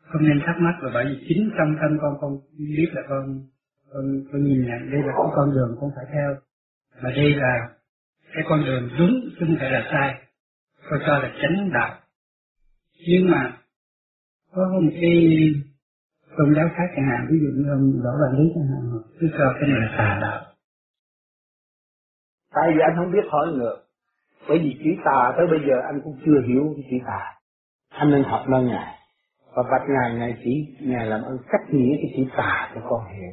không nên thắc mắc, là bởi vì chính trong tâm con biết là con nhìn nhận đây là cái con đường con phải theo, mà đây là cái con đường đúng chứ không phải là sai, con cho là chánh đạo. Nhưng mà có một cái tôn giáo khác chẳng hạn, ví dụ như ông Đỗ Văn Lý chẳng hạn, cứ cho cái này là tà đạo. Tại vì anh không biết hỏi ngược, bởi vì chữ tà tới bây giờ anh cũng chưa hiểu cái chữ tà. Anh nên học nơi Ngài và bạch Ngài chỉ Ngài làm ơn cách nghĩa cái chữ tà cho con hiểu.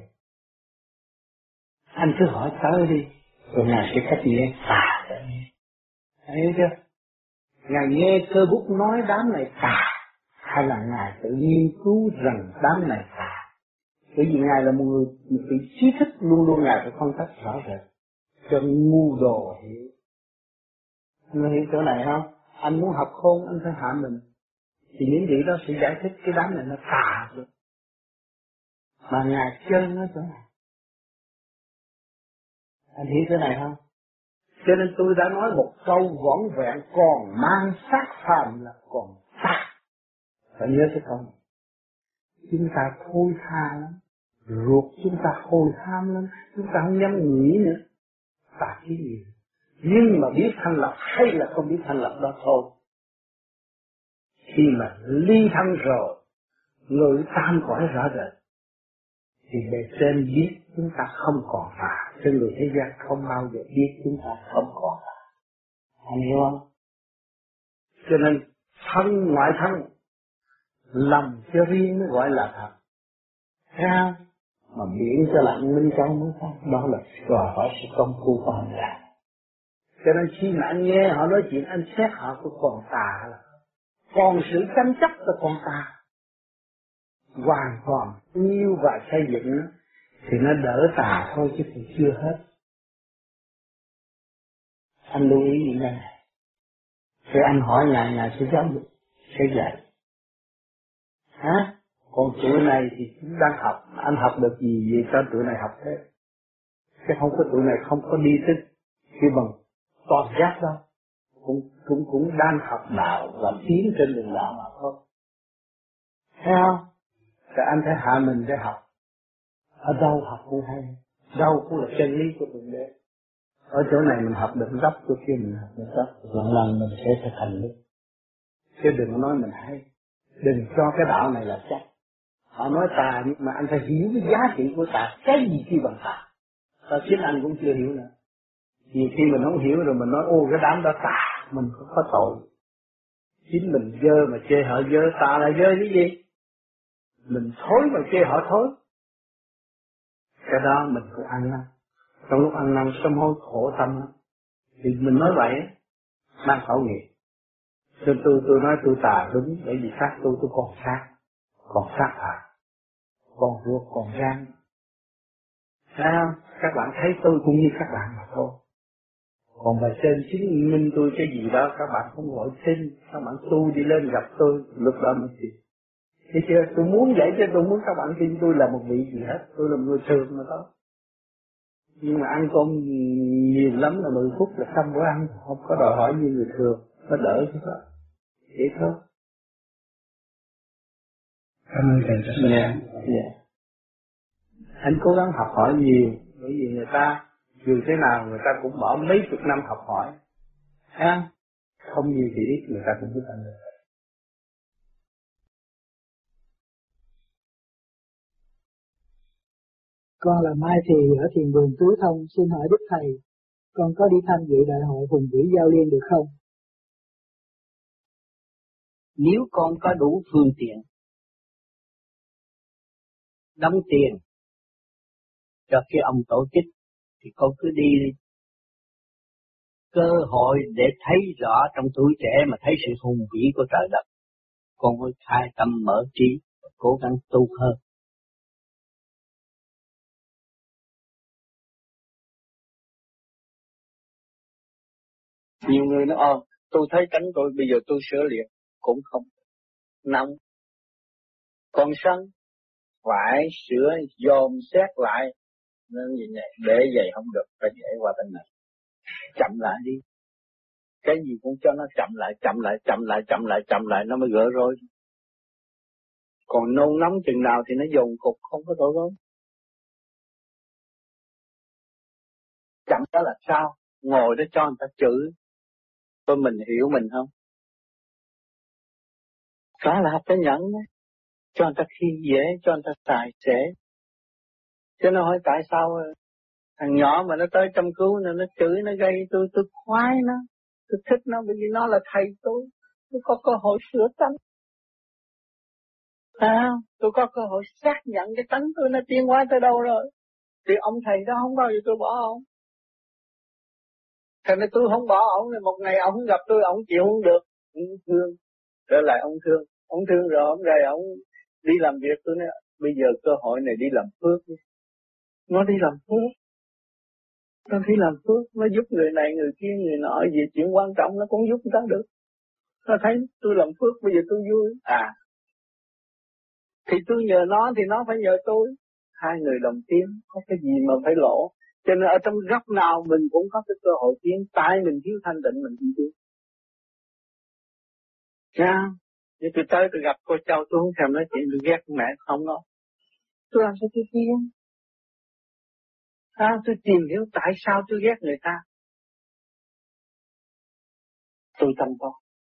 Anh cứ hỏi tới đi, rồi Ngài sẽ cách nghĩa tà cho nghe. Thấy chưa? Ngài nghe cơ bút nói đám này tà, hay là Ngài tự nghiên cứu rằng đám này tà? Bởi vì Ngài là một vị trí thức, luôn luôn Ngài phải phân tích rõ rệt cho ngu đồ hiểu. Anh hiểu chỗ này không? Anh muốn học khôn anh phải hạ mình, thì những vị đó sẽ giải thích cái đám này nó tà rồi. Mà Ngài chơi nó chỗ này. Anh hiểu chỗ này không? Cho nên tôi đã nói một câu vỏn vẹn, còn mang sát phàm là còn tà. Phải nhớ cái câu này. Chúng ta thôi tha lắm, ruột chúng ta hôi ham lắm, chúng ta không dám nghĩ nữa. Tà cái gì? Nhưng mà biết thanh lập hay là không biết thanh lập đó thôi. Khi mà ly thân rồi, ngự tam cõi rõ rệt, thì bề trên biết chúng ta không còn tà, cho người thế gian không bao giờ biết chúng ta không còn tà. Anh hiểu không? Cho nên thân ngoại thân, lầm cho riêng mới gọi là thật. Thấy không? Mà miễn cho lặng minh châu mới thấy, đó là đòi hỏi sự công phu của họ làm. Cho nên khi mà anh nghe họ nói chuyện, anh xét họ có còn tà là còn sự tranh chấp là còn tà. Hoàn toàn yêu và xây dựng thì nó đỡ tà thôi chứ cũng chưa hết. Anh lưu ý những cái này. Rồi anh hỏi Ngài sẽ giáo dục, sẽ dạy. Hả? Còn tụi này thì chúng đang học, anh học được gì vậy cho tụi này học thế? Chứ không có tụi này không có đi tới khi bằng toàn giác đâu. Cũng đang học đạo và tiến trên đường đạo mà thôi. Thấy không? Thì anh phải hạ mình để học. Ở đâu học cũng hay, đâu cũng là chân lý của Thượng Đế. Ở chỗ này mình học được gốc, chỗ kia mình học được gốc, lần mình sẽ thực hành được. Chứ đừng có nói mình hay, đừng cho cái đạo này là chắc. Họ nói tà nhưng mà anh phải hiểu cái giá trị của tà, cái gì khi bằng tà. Sao chính anh cũng chưa hiểu nữa. Nhiều khi mình không hiểu rồi mình nói ô cái đám đó tà, mình không có tội. Chính mình dơ mà chê họ dơ, tà là dơ cái gì? Mình thối mà chê họ thối. Cái đó mình cũng ăn năn. Trong lúc ăn năn sám hối khổ tâm lắm. Thì mình nói vậy mang khẩu nghiệp. Nên tôi nói tôi tà đúng, bởi vì xác tôi còn sát hại, còn ruột còn gan. Thấy không? Các bạn thấy tôi cũng như các bạn mà thôi. Còn về trên chứng minh tôi cái gì đó các bạn không gọi tin, các bạn tu đi lên gặp tôi, lúc đó mới tin. Thấy chưa? Tôi muốn vậy chứ tôi muốn các bạn tin tôi là một vị gì hết, tôi là một người thường mà thôi. Nhưng mà ăn cơm nhiều lắm là 10 phút là xong bữa ăn, không có đòi hỏi như người thường, nó đỡ chứ đó. Vậy thôi. Cảm ơn thầy rất là Yeah. Anh cố gắng học hỏi nhiều, bởi vì người ta dù thế nào người ta cũng bỏ mấy chục năm học hỏi. Ha? Không nhiều thì ít người ta cũng biết anh được. Con là Mai Thì ở Thiền Vườn Tứ Thông, xin hỏi Đức Thầy, con có đi tham dự đại hội Hùng Vĩ Giao Liên được không? Nếu con có đủ phương tiện, đóng tiền cho cái ông tổ chức thì con cứ đi. Cơ hội để thấy rõ trong tuổi trẻ mà thấy sự hùng vĩ của trời đất, con mới khai tâm mở trí, cố gắng tu hơn. Nhiều người nói tôi thấy cánh tôi bây giờ tôi sửa liền, cũng không. Nóng, con sân, phải sửa dòm xét lại, nên gì này, để vậy không được, phải nhảy qua bên này. Chậm lại đi. Cái gì cũng cho nó chậm lại, nó mới gỡ rối. Còn nôn nóng chừng nào thì nó dồn cục không có tội lỗi. Chậm đó là sao? Ngồi đó cho người ta chửi, coi mình hiểu mình không? Đó là học cái nhẫn đó. Cho người ta khi dễ, cho người ta tài sẻ. Chứ nó hỏi tại sao thằng nhỏ mà nó tới chăm cứu nó chửi, nó gây tôi khoái nó. Tôi thích nó bởi vì nó là thầy tôi có cơ hội sửa tánh. Tôi có cơ hội xác nhận cái tánh tôi nó tiến hóa tới đâu rồi. Thì ông thầy đó không bao giờ tôi bỏ ông. Thành ra tôi không bỏ ông, thì một ngày ông gặp tôi, ông chịu không được. Ông thương, trở lại ông thương. Ông thương rồi, ông rồi ông đi làm việc, tôi nói, bây giờ cơ hội này đi làm phước. Nó đi làm phước. Nó đi làm phước, nó giúp người này, người kia, người nọ, gì chuyện quan trọng nó cũng giúp người ta được. Nó thấy tôi làm phước, bây giờ tôi vui. Thì tôi nhờ nó thì nó phải nhờ tôi. Hai người đồng tiến, có cái gì mà phải lỗ. Cho nên ở trong góc nào mình cũng có cái cơ hội tiến. Tại mình thiếu thanh định mình không tiến. Như tôi tới tôi gặp cô Châu, tôi không thèm nói chuyện, tôi ghét mẹ không đó. Tôi làm sao tôi tiến? Tôi tìm hiểu tại sao tôi ghét người ta. Tôi tâm to.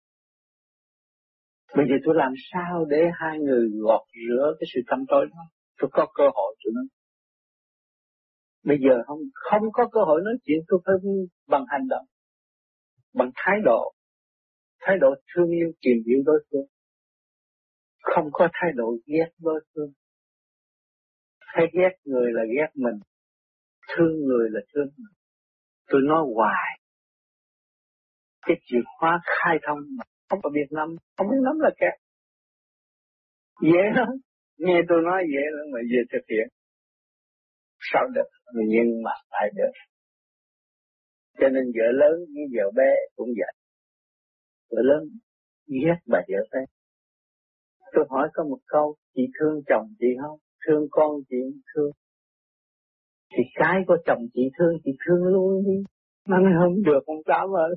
Bây giờ tôi làm sao để hai người gọt rửa cái sự tâm tối đó. Tôi có cơ hội cho nó. Bây giờ không có cơ hội nói chuyện, tôi phải bằng hành động, bằng thái độ thương yêu tìm hiểu đối phương, không có thái độ ghét đối phương. Hay ghét người là ghét mình, thương người là thương mình. Tôi nói hoài, cái chìa khóa khai thông mà không có biết nắm, không biết nắm là kẹt. Dễ lắm, nghe tôi nói dễ lắm mà về thực hiện sao được, nhưng mà phải được. Cho nên vợ lớn với vợ bé cũng vậy. Vợ lớn ghét bà vợ bé. Tôi hỏi có một câu, chị thương chồng chị không? Thương con chị không thương. Thì cái của chồng chị thương luôn đi. Nó nói không được con Tám ơi.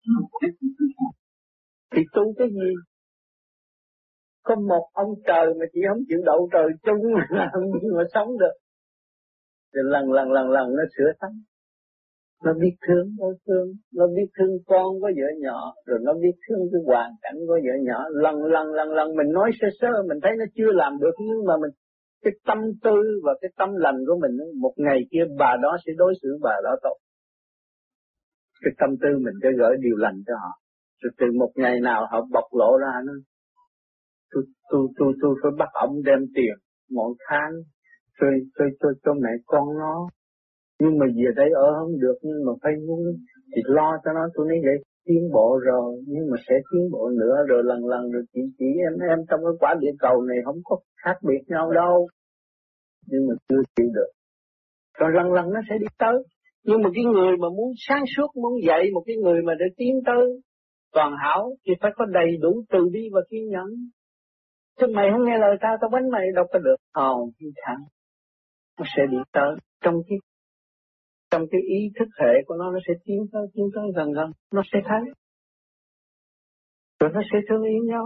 Thì tu cái gì? Có một ông trời mà chị không chịu đậu trời chung làm gì mà sống được. Rồi lần nó sửa tánh. Nó biết thương đối phương, nó biết thương con có vợ nhỏ, rồi nó biết thương cái hoàn cảnh của vợ nhỏ. Lần mình nói sơ mình thấy nó chưa làm được, nhưng mà mình cái tâm tư và cái tâm lành của mình, một ngày kia bà đó sẽ đối xử bà đó tốt. Cái tâm tư mình sẽ gửi điều lành cho họ. Rồi từ một ngày nào họ bộc lộ ra nó, tôi phải bắt ông đem tiền mỗi tháng, tôi cho mẹ con nó. Nhưng mà về đây ở không được, nhưng mà phải muốn thì lo cho nó. Tôi nói vậy tiến bộ rồi, nhưng mà sẽ tiến bộ nữa. Rồi lần rồi chị em trong cái quả địa cầu này không có khác biệt nhau đâu, nhưng mà chưa chịu được. Rồi lần nó sẽ đi tới. Nhưng mà cái người mà muốn sáng suốt, muốn dạy một cái người mà để tiến tới toàn hảo thì phải có đầy đủ từ bi và kiên nhẫn. Chứ mày không nghe lời tao bánh mày đâu có được. Thẳng nó sẽ đi tới trong cái ý thức hệ của nó sẽ tiến tới gần, nó sẽ thấy. Rồi nó sẽ thương yêu nhau.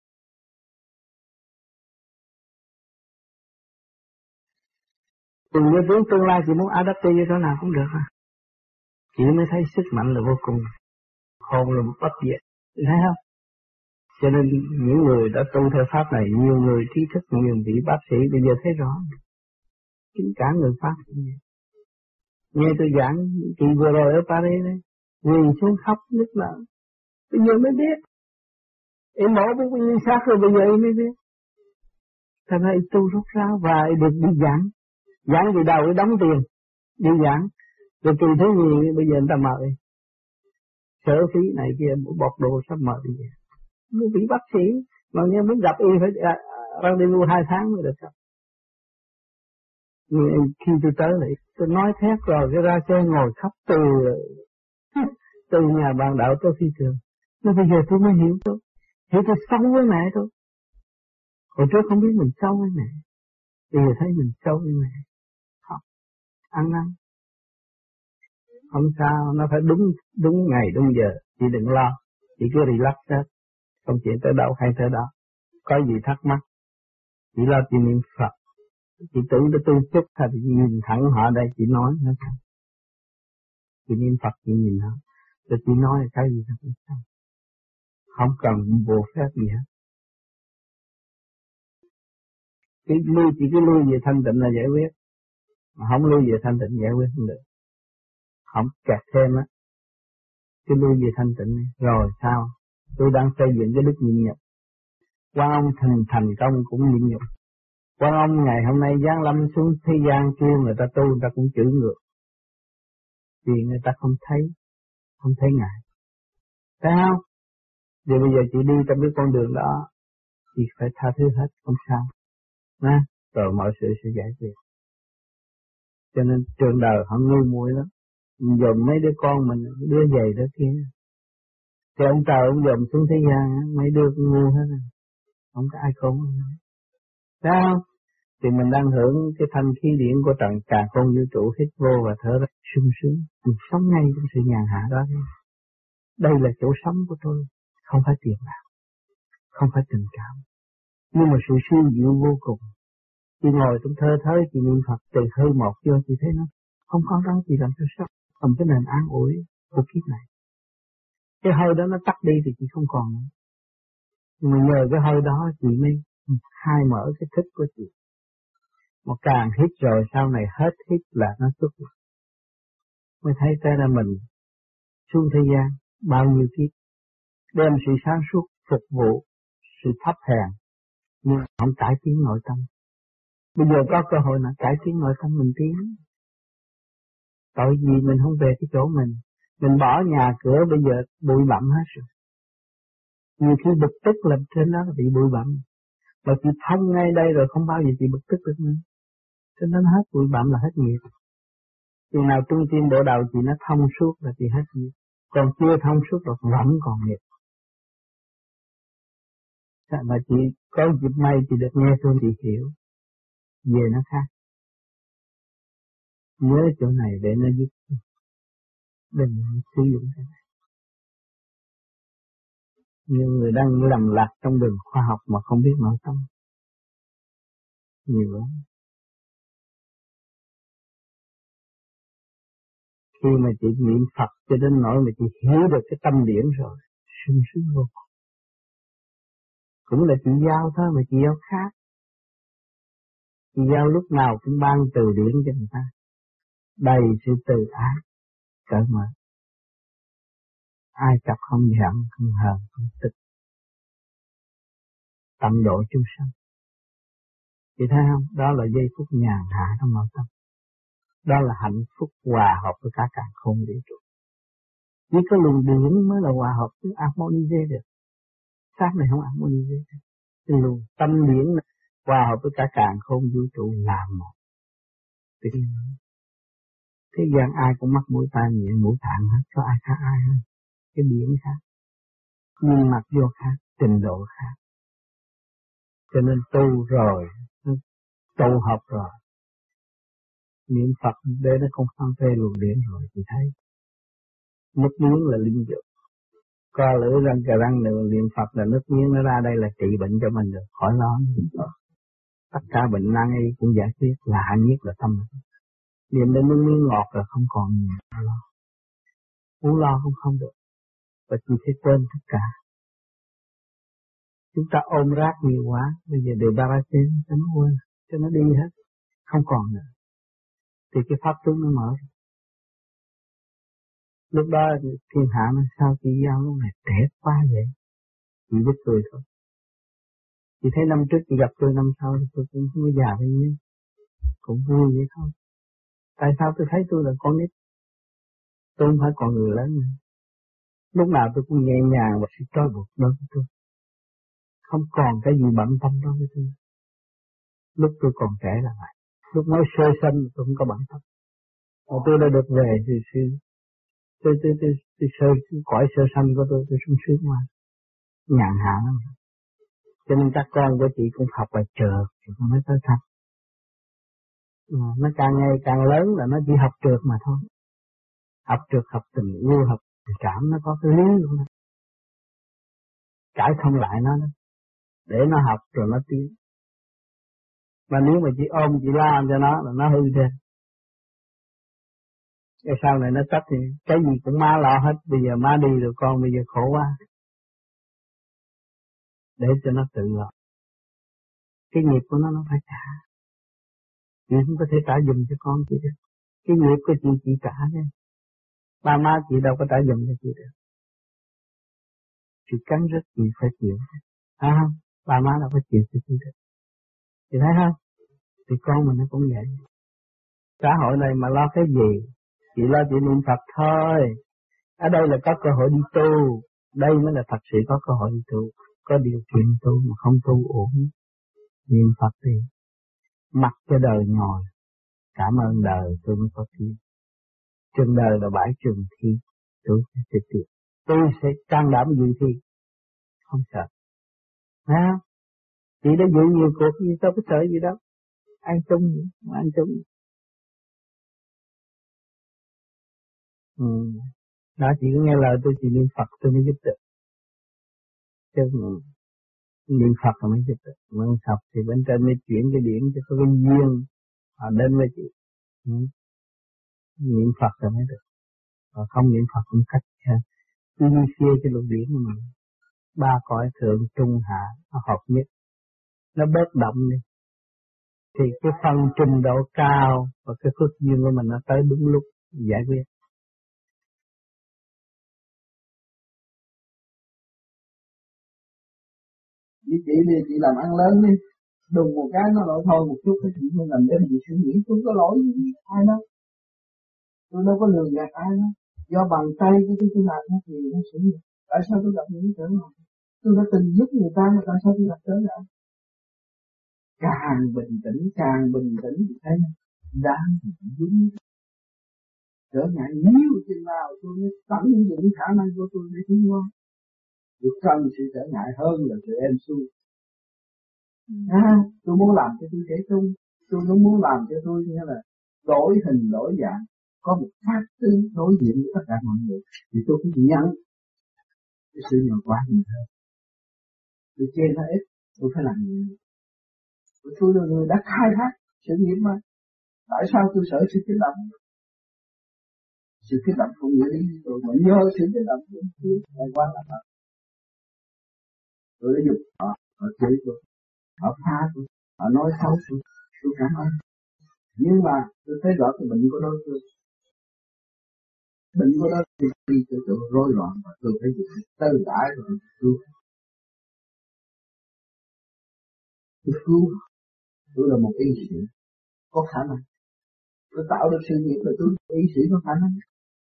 Từng như tướng tương lai chị muốn adapt vô chỗ nào cũng được Chị mới thấy sức mạnh là vô cùng. Hồn là một bất diệt. Thấy không? Cho nên những người đã tu theo pháp này, nhiều người trí thức, nhiều vị bác sĩ bây giờ thấy rõ. Chính cả người Pháp. Nghe tôi giảng chị vừa rồi ở Paris đấy, quỳ xuống khóc nức nở. Bây giờ mới biết. Em mổ biết bao nhiêu xác rồi bây giờ em mới biết. Thật ra tu rút ráo và được đi giảng. Giảng từ đầu để đóng tiền. Đi giảng. Rồi từ thứ gì bây giờ người ta mời. Sở phí này kia bọc đồ sắp mời đi vậy. Một vị bác sĩ mà nghe muốn gặp y phải rendezvous 2 tháng mới được gặp. Nhưng khi tôi tới lại tôi nói thét rồi cái ra chơi ngồi khóc từ nhà bạn đạo tới phi trường. Nhưng bây giờ tôi mới hiểu tôi xấu với mẹ tôi. Hồi trước không biết mình xấu với mẹ, bây giờ thấy mình xấu với mẹ. Không, ăn năn không sao, nó phải đúng ngày đúng giờ. Chị đừng lo, chị cứ relax hết. Không chuyện tới đâu hay tới đó. Có gì thắc mắc Chị lo chị niệm Phật. Chị tưởng để tôi chút thôi thì nhìn thẳng họ đây chị nói nó không. Chị niệm Phật chị nhìn họ. Rồi chị nói cái gì cũng không. Không cần bộ phép gì hết. Chỉ cứ lui về thanh tịnh là giải quyết. Mà không lui về thanh tịnh giải quyết không được. Không kẹt thêm á. Cứ lui về thanh tịnh này. Rồi sao? Tôi đang xây dựng cái đức nhịn nhục. Quan ông thành công cũng nhịn nhục. Quan ông ngày hôm nay giáng lâm xuống thế gian kêu người ta tu, người ta cũng chửi ngược. Vì người ta không thấy ngại. Thấy không? Vì bây giờ chị đi trong cái con đường đó, chị phải tha thứ hết, không sao. Nha, rồi mọi sự sẽ giải quyết. Cho nên trường đời họ ngu muội lắm. Dồn mấy đứa con mình, đứa dày đứa kia. Thì ông trời ông dồn xuống thế gian, mấy đứa cũng ngu hết rồi. Không có ai khôn. Thấy không? Thì mình đang hưởng cái thanh khí điển của trần càn khôn vũ trụ, hít vô và thở ra sung sướng. Mình sống ngay trong sự nhàn hạ đó. Đây là chỗ sống của tôi. Không phải tiền bạc, không phải tình cảm, nhưng mà sự siêu diệu vô cùng. Chị ngồi trong thơ thới, chị niệm Phật từ hơi một vô, chị thấy nó không có đó, chị làm cho sắc cầm cái nền an ủi của kiếp này. Cái hơi đó nó tắt đi thì chị không còn nữa. Nhưng mà nhờ cái hơi đó chị mới khai mở cái thức của chị. Một càng hít rồi sau này hết hít là nó xuất hiện. Mới thấy ra là mình xuống thế gian bao nhiêu kiếp, đem sự sáng suốt phục vụ sự thấp hèn, nhưng không cải tiến nội tâm. Bây giờ có cơ hội là cải tiến nội tâm mình tiến. Tội gì mình không về cái chỗ mình bỏ nhà cửa bây giờ bụi bặm hết rồi. Nhiều khi bực tức là trên đó bị bụi bặm, mà chị thông ngay đây rồi không bao giờ chị bực tức được nữa. Cho nên hết bụi bặm là hết nghiệp. Chừng nào trung tim bộ đầu chị nó thông suốt là chị hết nghiệp, còn chưa thông suốt là vẫn còn nghiệp. Mà chị có dịp may chị được nghe tôi chị hiểu, về nó khác. Nhớ chỗ này để nó giúp, đừng sử dụng cái này. Nhiều người đang lầm lạc trong đường khoa học mà không biết nội tâm. Nhiều lắm. Khi mà chị niệm Phật cho đến nỗi mà chị hiểu được cái tâm điển rồi, sung sướng vô cùng. Cũng là chị giao thôi mà chị giao khác. Chị giao lúc nào cũng ban từ điển cho người ta. Đầy sự từ ái, cởi mở. Ai cặp không giận, không hờn, không tức. Tận độ chúng sanh. Chị thấy không? Đó là giây phút nhàn hạ trong nội tâm. Đó là hạnh phúc hòa hợp với cả càn khôn vũ trụ. Chỉ có luồng điển mới là hòa hợp với harmonize được. Xác này không harmonize được. Cái luồng tâm điển này hòa hợp với cả càn khôn vũ trụ là một. Thế gian ai cũng mắc mũi tai miệng mũi thạng hết, có ai khác ai hết. Cái điển khác, nhưng mặt vô khác, trình độ khác. Cho nên tu rồi, tu học rồi, niệm Phật để nó không phân phê luồng điển rồi thì thấy nước miếng là linh dược. Co lưỡi răng cà răng niệm Phật là nước miếng nó ra đây là trị bệnh cho mình được, khỏi lo. Tất cả bệnh nan y cũng giải quyết, là hạnh nhất là tâm. Niệm đến nước miếng ngọt là không còn gì lo. Muốn lo cũng không được, và chỉ phải quên tất cả. Chúng ta ôm rác nhiều quá, bây giờ để Paracet cho nó quên, cho nó đi hết, không còn nữa. Thì cái pháp tướng nó mở. Lúc đó thiên hạ nó sao chị giao lúc này trẻ quá vậy? Chị biết cười thôi. Chị thấy năm trước chị gặp tôi, năm sau tôi cũng không có già bao nhiêu, cũng vui vậy thôi. Tại sao tôi thấy tôi là con nít? Tôi không phải con người lớn nữa. Lúc nào tôi cũng nhẹ nhàng và sự trói buộc đối với tôi. Không còn cái gì bận tâm đối với tôi. Lúc tôi còn trẻ là vậy. Lúc mới sơ sinh tôi không có bận tâm. Mà tôi đã được về thì tôi cõi sơ sanh của tôi sung sướng mà. Nhàn hạ lắm. Cho nên các con của chị cũng học bài trượt thì con mới tới thăm. Nó càng ngày càng lớn là nó chỉ học trượt mà thôi. Học trượt, học tình yêu, học tình cảm, nó có cái lý của nó. Cãi không lại nó, để nó học rồi nó tiến. Mà nếu mà chị ôm chị la cho nó là nó hư thêm. Cái sau này nó trách thì cái gì cũng má lo hết, bây giờ má đi rồi con bây giờ khổ quá. Để cho nó tự lo. Cái nghiệp của nó phải trả. Chị không có thể trả giùm cho con chị được. Cái nghiệp của chị trả chứ. Ba má chị đâu có trả giùm cho chị được. Chị cắn rứt chị phải chịu. Không? Ba má đâu có chịu cho chị được. Chị thấy không? Thì con mình nó cũng vậy. Xã hội này mà lo cái gì? Chị lo chị niệm Phật thôi. Ở đây là có cơ hội đi tu. Đây mới là thật sự có cơ hội đi tu. Có điều kiện tu mà không tu ổn. Niệm Phật thì mặc cho đời nhồi. Cảm ơn đời tôi mới có thiên. Trường đời là bãi trường thiên. Tôi sẽ tiếp. Tôi sẽ can đảm dự thi. Không sợ. Hả? Chị đã dự nhiều cuộc gì sao có sợ gì đâu. Ăn chung, ăn chung. Đó chị cứ nghe lời tôi, chị niệm Phật tôi mới giúp được. Chứ niệm Phật là mới giúp được. Mà Phật thì bên trên mới chuyển cái điển cho có cái duyên họ đến với chị. Niệm Phật là mới được. Và không niệm Phật cũng cách ha. Cứ như xưa cái luật điển mà ba cõi thượng trung hạ nó hợp nhất, nó bớt động đi thì cái phần trình độ cao và cái phước duyên của mình nó tới đúng lúc giải quyết. Với chị đi, chị làm ăn lớn đi, đùng một cái nó lỗi thôi một chút, cái chị không làm cho chị suy nghĩ tôi có lỗi gì ai đâu, tôi đâu có lừa gạt ai đâu, do bàn tay của tôi làm nó thì nó xử lý. Tại sao tôi gặp những trở ngại? Tôi đã từng giúp người ta mà tại sao tôi gặp trở ngại? Càng bình tĩnh thì thấy đáng đúng. Trở ngại nhiều chừng nào tôi mới tận dụng khả năng của tôi để tiến hóa. Tôi cần sự trở ngại hơn là sự êm xuôi. Tôi muốn làm cho tôi trẻ trung, tôi không muốn làm cho tôi như là đổi hình đổi dạng, có một pháp tướng đối diện với tất cả mọi người, thì tôi phải nhận cái sự nhờ quá nhiều hơn. Tôi chê nó ít, tôi phải làm nhiều. Tôi là người đã khai thác sự nghiệp mà. Tại sao tôi sợ sự kích động? Sự kích động không nghĩa lý tôi, mà nhờ sự kích động tôi ngày qua là thật. Tôi đã dục họ chê tôi, họ phá tôi, họ nói xấu tôi cảm ơn. Nhưng mà tôi thấy rõ cái bệnh của đối phương. Bệnh của đối phương khi tôi rối loạn và tôi phải dùng tư đại rồi tôi cứu. Tôi là một y sĩ có khả năng. Tôi tạo được sự nghiệp là tôi y sĩ có khả năng.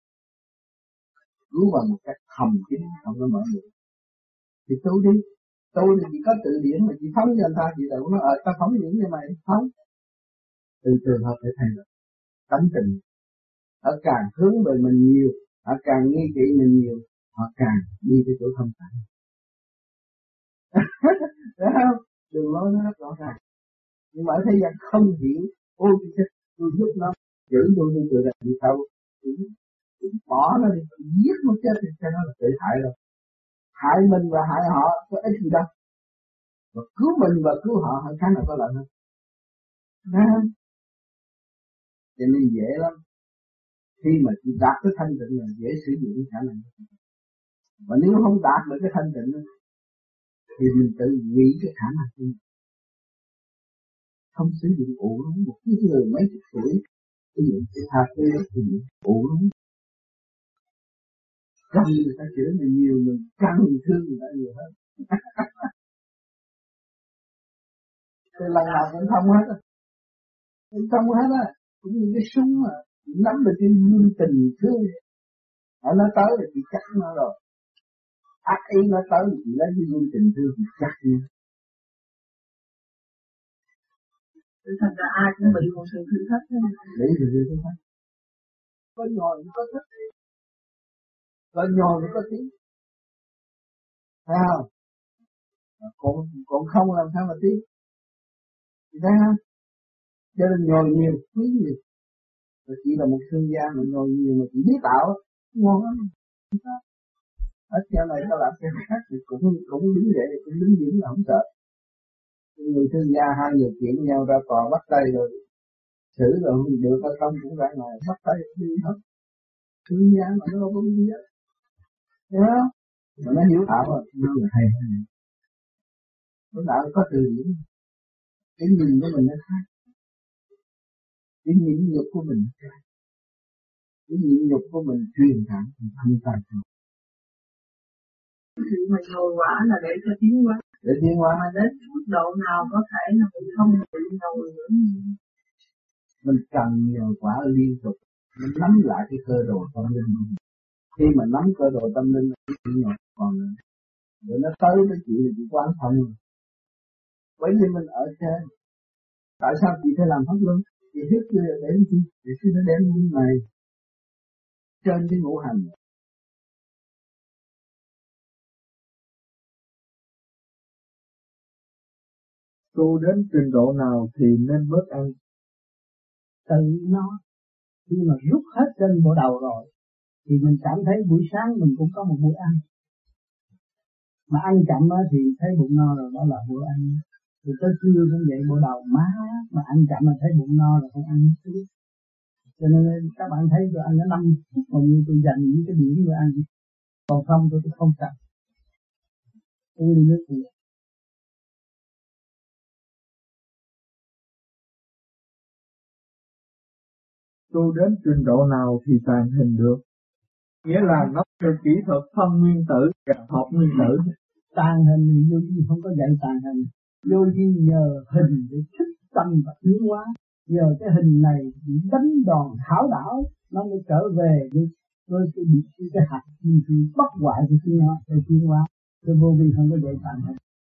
Cứu bằng một cách thầm kín không có mọi người. Thì tôi đi chỉ có tự điển mà chỉ phóng cho anh ta, chị đâu nó ta phóng điển cho mày phóng. Từ trường hợp để thay đổi tánh tình. Họ càng hướng về mình nhiều, họ càng nghi kỵ mình nhiều, họ càng đi tới chỗ thâm tạng. Đấy không? Đường lối nó rất rõ ràng. Nhưng mà ở thế gian không hiểu. Ôi tôi giúp nó, giữ tôi như tự đặt đi sau, tôi bỏ nó đi, tôi giết nó chết thì cho nó là tự hại rồi. Hại mình và hại họ có ích gì đâu. Và cứu mình và cứu họ hẳn khá là có lợi hơn. Đấy không? Cho nên dễ lắm. Khi mà chị đạt cái thanh tịnh là dễ sử dụng cái khả năng. Và nếu không đạt được cái thanh tịnh thì mình tự nghĩ cái khả năng của mình. Không sử dụng ủ lắm. Một cái người mấy chục tuổi sử dụng cái tha thứ sử dụng ủ lắm. Cần người ta chữa mình nhiều, mình cần thương người ta nhiều hơn. Thì lần nào cũng thông hết á. Cũng thông hết á. Cũng như cái súng mà nắm được cái duyên tình thương. Nó tới là chị chắc nó rồi. Ác ý nó tới thì chị lấy cái duyên tình thương chị chắc nha. Thành ra ai cũng bị một sự thử thách hết. Bị sự thử thách. Có nhồi mới có thích. Có nhồi mới có tiếng. Thấy không? Còn không làm sao mà tiếng. Chị thấy không? Cho nên nhồi nhiều, quý nhiều. Và chị là một thương gia mà nhồi nhiều mà chị biết tạo, ngon lắm. Hết theo này ta làm theo khác thì cũng đứng dậy, cũng đứng vững là không sợ. Người thương gia hai người chuyện nhau ra tòa bắt tay rồi xử rồi không được hay không cũng ra ngoài bắt tay đi hết. Thương gia mà nó không có gì hết. Hiểu không? Mà nó hiểu đạo rồi, nó là hay hơn. Nó đạo có từ điển. Cái nhìn của mình nó khác. Cái nhịn nhục của mình khác. Cái nhịn nhục của mình truyền cảm thành tâm không. Thì mình ngồi quả là để cho tiến hóa. Để tiến hóa. Mà đến mức độ nào có thể là mình không bị ngồi nữa. Mình cần nhờ quả liên tục. Mình nắm lại cái cơ đồ tâm linh của mình. Khi mà nắm cơ đồ tâm linh nó chỉ nhọc còn nữa. Rồi nó tới cái chuyện là chỉ quán thông. Bởi vì mình ở trên. Tại sao chị phải làm pháp luân? Chị biết chưa để làm chi? Để khi nó đem nguyên này trên cái ngũ hành. Tu đến trình độ nào thì nên bớt ăn? Tự nó khi mà rút hết trên bộ đầu rồi thì mình cảm thấy buổi sáng mình cũng có một bữa ăn, mà ăn chậm thì thấy bụng no rồi, đó là bữa ăn. Rồi tới trưa cũng vậy, bộ đầu má mà ăn chậm là thấy bụng no rồi không ăn chút. Cho nên các bạn thấy tôi ăn nó 5 phút còn như tôi dành những cái điểm tôi ăn, còn không tôi không cần. Tôi đi nước gì. Tu đến trình độ nào thì tàn hình được? Nghĩa là nó theo kỹ thuật phân nguyên tử và hợp nguyên tử. Tàn hình thì vô vi không có dạy tàn hình. Vô vi nhờ hình để thức tâm và tiến hóa. Nhờ cái hình này bị đánh đòn thảo đảo nó mới trở về với cái hạt thì bất hoại của nó để tiến hóa. Cái vô vi không có dạy tàn hình.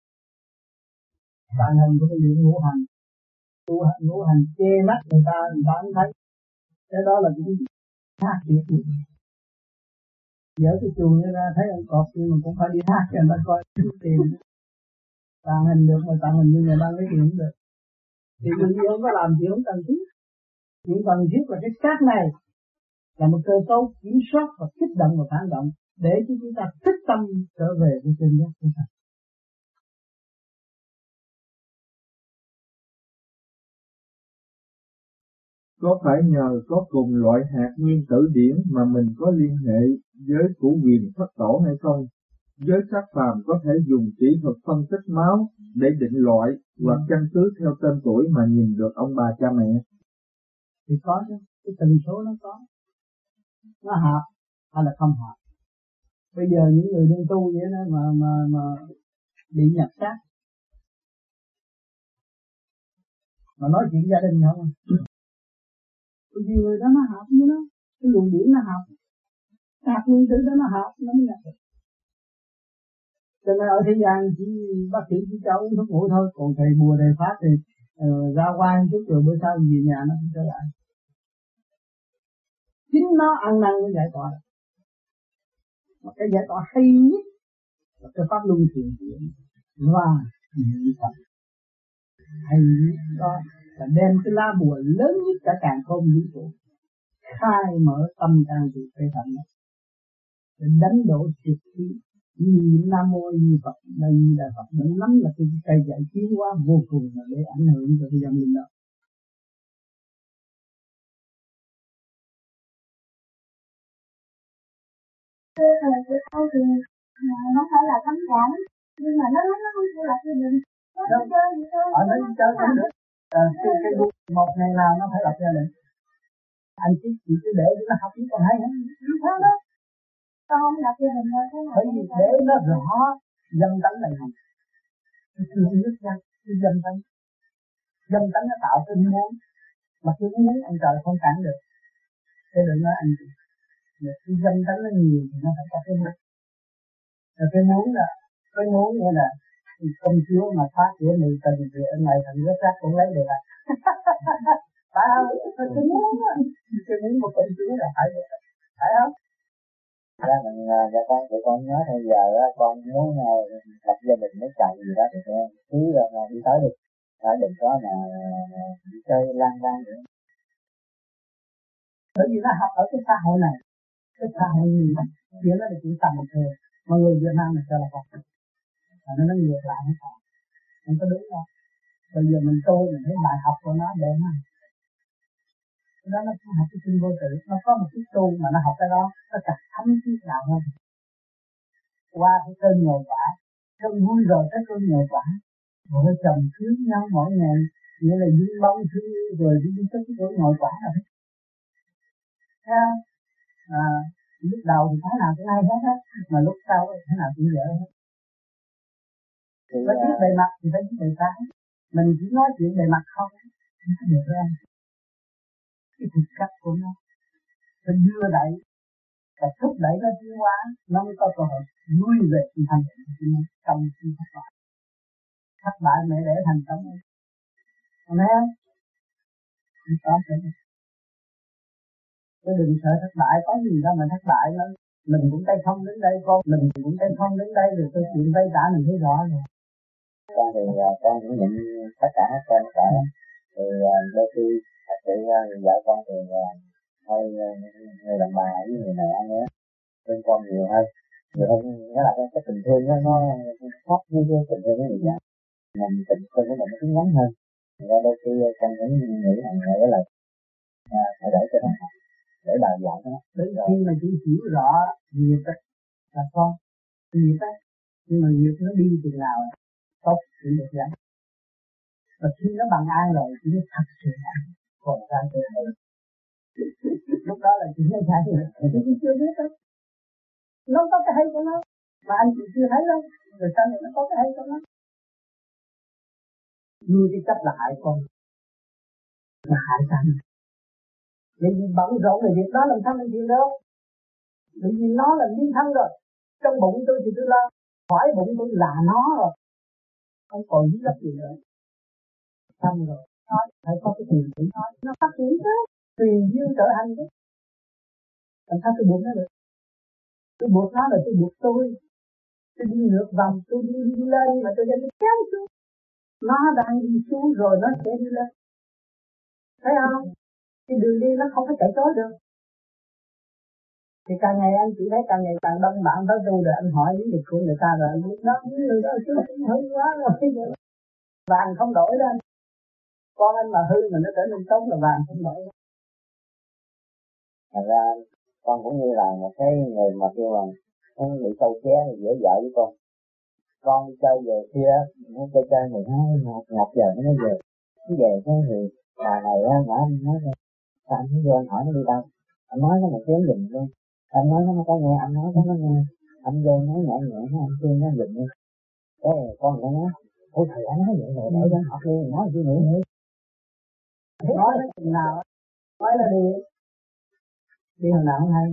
Tàn hình của cái luyện ngũ hành. Ngũ hành che mắt người ta không thấy. Cái đó là cái khác biệt. Dỡ cái chuồng ra thấy ông cọp nhưng mà cũng phải đi hát cho người ta coi chút tiền. Tàn hình được mà tàn hình như người ta lấy tiền được. Thì đương nhiên không có làm gì không cần thiết. Chuyện cần thiết là cái cát này là một cơ cấu kiểm soát và kích động và phản động để cho chúng ta thức tâm trở về với chân giác của ta. Có phải nhờ có cùng loại hạt nguyên tử điển mà mình có liên hệ với củ quyền thất tổ hay không? Với các phàm có thể dùng kỹ thuật phân tích máu để định loại hoặc căn cứ theo tên tuổi mà nhìn được ông bà cha mẹ. Thì có chứ, cái tần số nó có. Nó hợp hay là không hợp. Bây giờ những người đương tu vậy đó mà bị nhập sát. Mà nói chuyện gia đình không? Nhiều người đó nó hợp với nó, cái luồng điển nó hợp, hạt nguyên tử đó nó hợp, nó mới nhập được. Cho nên ở thế gian chỉ bác sĩ chỉ cho uống thuốc ngủ thôi, còn thầy bùa thầy pháp thì ra quan chút rồi bữa sau về nhà nó cũng trở lại. Chính nó ăn năn mới giải tỏa. Mà cái giải tỏa hay nhất là cái pháp luân thường chuyển và niệm Phật hay nhất đó là đem cái lá bùa lớn nhất cả càn khôn vũ trụ khai mở tâm can từ cái thận đó để đánh đổ trực khí. Niệm Nam Mô Di Phật, đây là Phật đã nắm là cái cây dạy tiến hóa vô cùng là để ảnh hưởng cho cái dân linh đó. Cái câu thì nó phải là cấm cảm, nhưng mà nó không phải là cái mình. Nó chơi gì thôi. Ở đây chơi không được. Cái một ngày nào nó phải lập ra định. Anh chỉ cứ để nó học cũng còn hay hết. Sao đó? Sao không lập gia đình thôi? Bởi vì để nó rõ dân tánh này không. Cái thương nước ra, cái dân tánh. Dân tánh nó tạo cái muốn. Mà cái muốn ông trời không cản được. Thế đừng nói anh chị. Cái dân tánh nó nhiều thì nó phải có cái muốn. Rồi cái muốn là, cái muốn nghĩa là công chúa mà phát của người tình thì ở này thành rất rác cũng lấy được à. Phải không? Cái muốn một công chúa là phải được. Phải không? Dạ con nhớ bây giờ con muốn lập gia đình với chồng gì đó thì cứ đi tới đi, đừng có mà đi chơi lang thang nữa. Bởi vì nó học ở cái xã hội này, cái xã hội này chuyện đó là chuyện tầm thường, mà người Việt Nam này cho là học, và nó ngược lại hết rồi, không có đúng đâu. Bây giờ mình tu mình thấy bài học của nó để nó đó, nó học cái sinh vô tử, nó có một cái tu mà nó học cái đó, nó càng thấm cái đạo hơn. Qua cái cơn nhồi quả, cơn vui rồi tới cơn nhồi quả, vợ chồng cưới nhau mỗi ngày, nghĩa là dính bóng thương rồi đi tới cái cơn nhồi quả rồi. Thấy không? Lúc đầu thì thế nào cũng hay hết á, mà lúc sau thế nào cũng dở hết. Phải biết bề mặt thì phải biết bề trái. Mình chỉ nói chuyện bề mặt không có được đâu. Cái thực chất của nó phải đưa đẩy và thúc đẩy nó tiến hóa, nó mới có cơ hội nuôi về sự thành tựu của nó trong khi thất bại. Thất bại mới để thành công. Còn thấy không? Không có thể. Chứ đừng sợ thất bại, có gì đâu mà thất bại nữa. Mình cũng tay không đến đây, con mình cũng tay không đến đây, rồi tôi chuyện vay trả mình thấy rõ rồi. Con thì con cũng nhận tất cả hết trơn cả. Thì đôi khi thật sự vợ con thì hơi người đàn bà với người mẹ nữa, thương con nhiều hơn, nghĩa là cái tình thương nó khác với cái tình thương của người vợ. Mình tình thương của mình nó cứng rắn hơn. Thì đôi khi con cũng nghĩ rằng là phải để cho nó học, để bà dạy nó. Khi mà chị hiểu rõ nghiệp là con nghiệp á, nhưng mà nghiệp nó đi từ nào tốt thì được vậy. Và khi nó bằng an rồi thì nó thật sự an, còn ra từ từ. Lúc đó là chị mới thấy rồi, chị chưa biết đâu. Nó có cái hay của nó, mà anh chị chưa thấy đâu, rồi sau này nó có cái hay của nó. Nuôi cái chấp là hại con, là hại ta. Bởi vì bận rộn về việc đó làm sao mình chịu đâu. Bởi vì nó là liên thân rồi. Trong bụng tôi thì tôi lo, khỏi bụng tôi là nó rồi. Không còn lý do gì nữa. Xong rồi, nói phải có cái tiền để nói. Nó phát triển chứ, tùy duyên trở hành chứ. Làm sao tôi buộc nó được? Tôi buộc nó là tôi buộc tôi. Tôi đi ngược vòng, tôi đi lên mà tôi đem tôi kéo xuống. Nó đang đi xuống rồi nó sẽ đi lên. Thấy không? Cái đường đi nó không có chạy trối được. Thì càng ngày anh chỉ thấy càng ngày càng đông bạn tới tu rồi anh hỏi lý lịch của người ta rồi lúc đó người đó chứ hư quá rồi. Vàng không đổi đâu. Con anh mà hư mà nó trở nên tốt là vàng không đổi. Thật ra con cũng như là một cái người mà kêu là nó bị sâu xé giữa vợ với con đi chơi về kia nó chơi 11 giờ nó mới về. Nó về cái thì bà này á mà anh nói sao anh vô anh hỏi nó đi đâu, anh nói nó một tiếng dùm luôn, anh nói nó có nghe, anh nói nó nghe, anh vô nói nhẹ nhẹ nó anh khuyên nó dùm luôn. Thế con nó nói ôi thầy anh nói vậy rồi để cho học đi, nói gì nữa Nói là chừng nào nói là đi hồi nào không hay.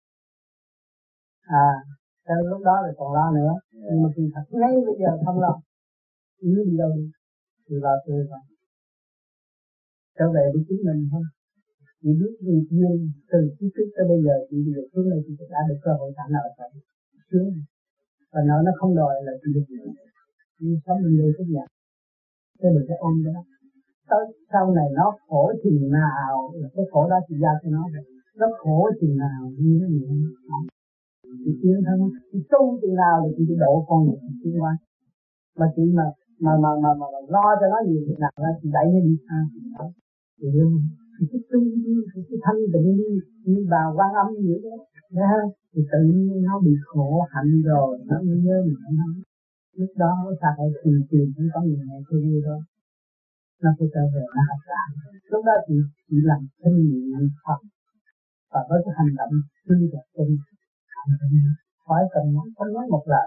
Tới lúc đó là còn lo nữa. Nhưng mà khi thật ngay bây giờ không lo. Chỉ đi đâu thì lo chơi rồi. Trở về với chính mình thôi. Chỉ biết vì duyên từ khi trước tới bây giờ chị được xuống đây chị đã được cơ hội trả nợ phải xuống. Và nợ nó không đòi là chị được nữa. Nhưng sống mình đều chấp nhận. Thế mình sẽ ôm cái đó. Tới sau này nó khổ chừng nào là cái khổ đó chị giao cho nó rồi. Nó khổ chừng nào như nó nhiều hơn. Chị tiến thân, chị tu chừng nào là chị độ con người tiến qua. Mà chị mà lo cho nó nhiều chừng nào là chị đẩy nó đi xa. Chị hiểu không? Thì cái tu đi, cái thanh tịnh đi, như bà Quan Âm vậy đó. Thấy không? Thì tự nhiên nó bị khổ hạnh rồi, nó mới nhớ mình nó. Lúc đó ta phải tìm cũng có người này thương yêu đó. Nó phải trở về nó học lại. Lúc đó chị làm thân niệm Phật và với cái hành động tươi đẹp tinh, khỏi cần không nói một lời.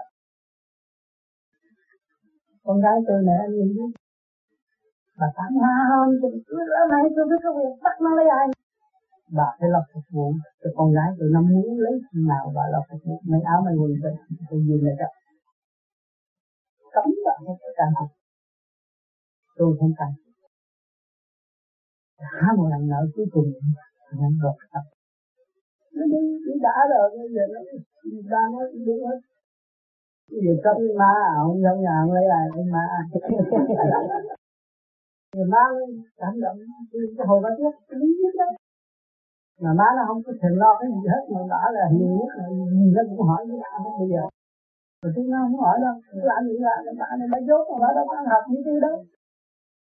Con gái tôi nè anh nhìn biết, bà tặng hoa tôi cứ ở này tôi biết có việc bắt nó lấy ai. Bà phải lo phục vụ cho con gái tôi, nó muốn lấy khi nào bà lo phục vụ mấy áo mấy quần tôi nhìn lại đó. Cấm bà không phải can thiệp. Tôi không can thiệp. Đã một lần nợ cuối cùng nhận rồi thật. Nó đi đã rồi bây giờ nó ra nói đúng hết. Bây giờ sống với má ông trong nhà ông lấy lại ông má. Người má cảm động cái hồi đó tiếc lý nhất đó. Mà má nó không có thèm lo cái gì hết mà đã là hiền nhất là gì nó cũng hỏi với bạn bây giờ. Mà chúng nó không hỏi đâu, cứ làm gì làm má này má dốt mà má đâu có học như thế đâu.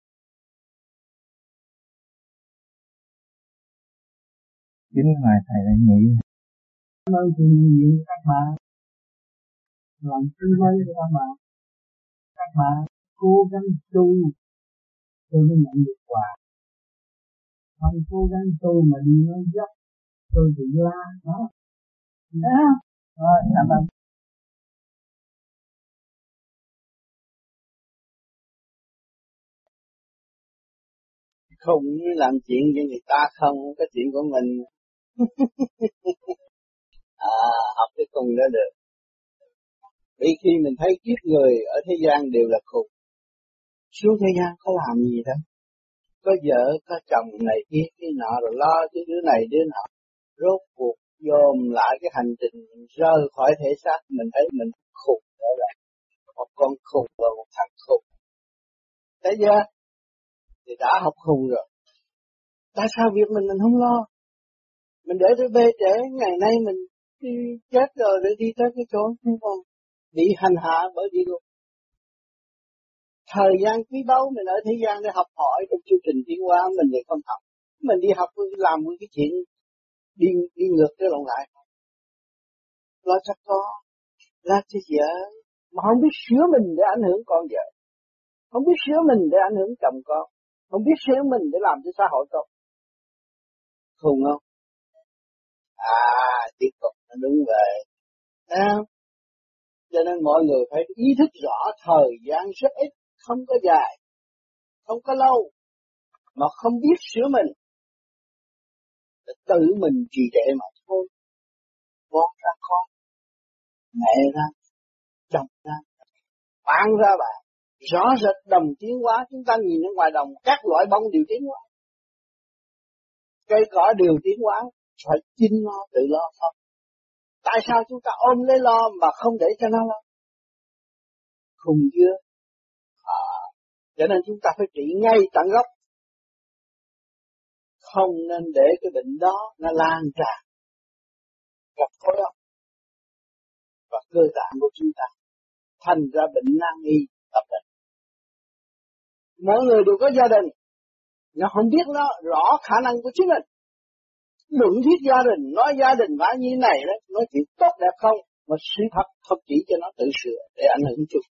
Chính ngoài thầy lại nghĩ. Cảm ơn sự hiện diện của các bạn, làm tư vấn cho các bạn cố gắng tu tôi mới nhận được quà, không cố gắng tu mà đi nói dốc tôi bị la đó. Rồi cảm ơn. Không làm chuyện cho người ta không có chuyện của mình. Học cái cùng đó được. Vì khi mình thấy kiếp người ở thế gian đều là khùng, xuống thế gian có làm gì đâu, có vợ có chồng này kia cái nọ rồi lo cái đứa này đứa nọ, rốt cuộc dồn lại cái hành trình rơi khỏi thể xác mình thấy mình khùng đó là một con khùng và một thằng khùng. Thấy chưa? Thì đã học khùng rồi. Tại sao việc mình không lo? Mình để tới bê trễ, ngày nay mình đi chết rồi để đi tới cái chỗ không còn bị hành hạ bởi đi luôn. Thời gian quý báu mình ở thế gian để học hỏi trong chương trình tiến hóa mình lại không học. Mình đi học làm cái chuyện đi ngược trở lại. Lo cho con, lo cho vợ, mà không biết sửa mình để ảnh hưởng con vợ, không biết sửa mình để ảnh hưởng chồng con, không biết sửa mình để làm cho xã hội tốt. Khùng không? Tiếp tục nó đúng vậy. Cho nên mọi người phải ý thức rõ thời gian rất ít, không có dài, không có lâu, mà không biết sửa mình, tự mình trì trệ mà thôi. Con ra con, mẹ ra, chồng ra, bạn ra bạn, rõ rệt đồng tiến hóa. Chúng ta nhìn ở ngoài đồng, các loại bông đều tiến hóa, cây cỏ đều tiến hóa, phải chính nó tự lo không. Tại sao chúng ta ôm lấy lo mà không để cho nó lo? Khùng chưa? Cho nên chúng ta phải trị ngay tận gốc, không nên để cái bệnh đó nó lan tràn gặp khối óc và cơ tạng của chúng ta, thành ra bệnh nan y tập bệnh. Mỗi người đều có gia đình, nó không biết nó rõ khả năng của chính mình. Luận thuyết gia đình, nói gia đình phải như này đó, nói chuyện tốt đẹp không, mà sự thật không chỉ cho nó tự sửa để ảnh hưởng chung.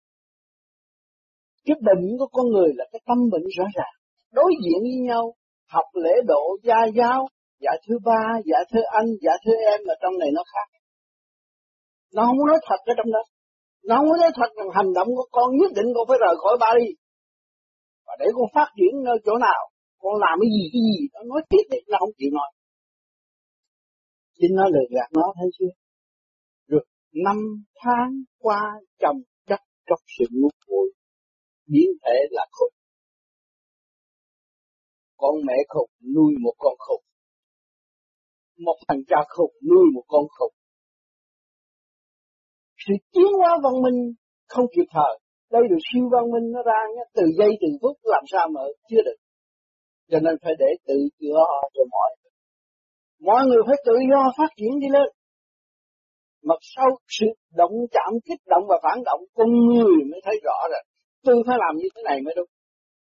Cái bệnh của con người là cái tâm bệnh rõ ràng, đối diện với nhau, học lễ độ gia giáo, dạ thứ ba, dạ thưa anh, dạ thưa em, mà trong này nó khác. Nó không nói thật ở trong đó. Nó không nói thật rằng hành động của con nhất định con phải rời khỏi ba đi. Và để con phát triển nơi chỗ nào, con làm cái gì, nó nói tiếp đi, nó không chịu nói. Chính nó lừa gạt nó, thấy chưa? Rồi 5 tháng qua chồng chất trong sự ngu muội, biến thể là khùng. Con mẹ khùng nuôi một con khùng, một thằng cha khùng nuôi một con khùng. Sự tiến hóa văn minh không kịp thời. Đây được siêu văn minh nó ra nhé, từ giây từ phút làm sao mà chưa được. Cho nên phải để tự do cho mọi người. Mọi người phải tự do phát triển đi lên. Mà sau sự động chạm, kích động và phản động, con người mới thấy rõ rồi. Tôi phải làm như thế này mới đúng.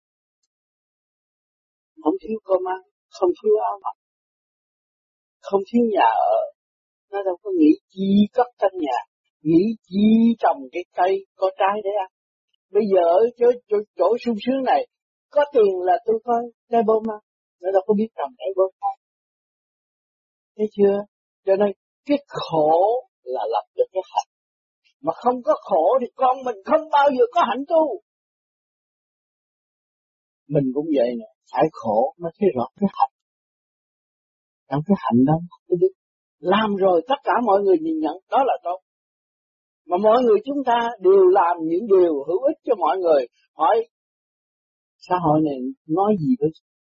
Không thiếu cơm ăn, không thiếu áo mặc, không thiếu nhà ở. Nó đâu có nghĩ chi cất căn nhà, nghĩ chi trồng cái cây có trái để ăn. Bây giờ ở chỗ sung sướng này, có tiền là tôi có trái bom ăn. Nó đâu có biết trồng trái bom ăn. Thấy chưa? Cho nên cái khổ là lập được cái hạnh. Mà không có khổ thì con mình không bao giờ có hạnh tu. Mình cũng vậy nè, phải khổ mới thấy rõ cái hạnh. Trong cái hạnh đó không biết. Làm rồi tất cả mọi người nhìn nhận đó là tốt. Mà mọi người chúng ta đều làm những điều hữu ích cho mọi người. Hỏi xã hội này nói gì với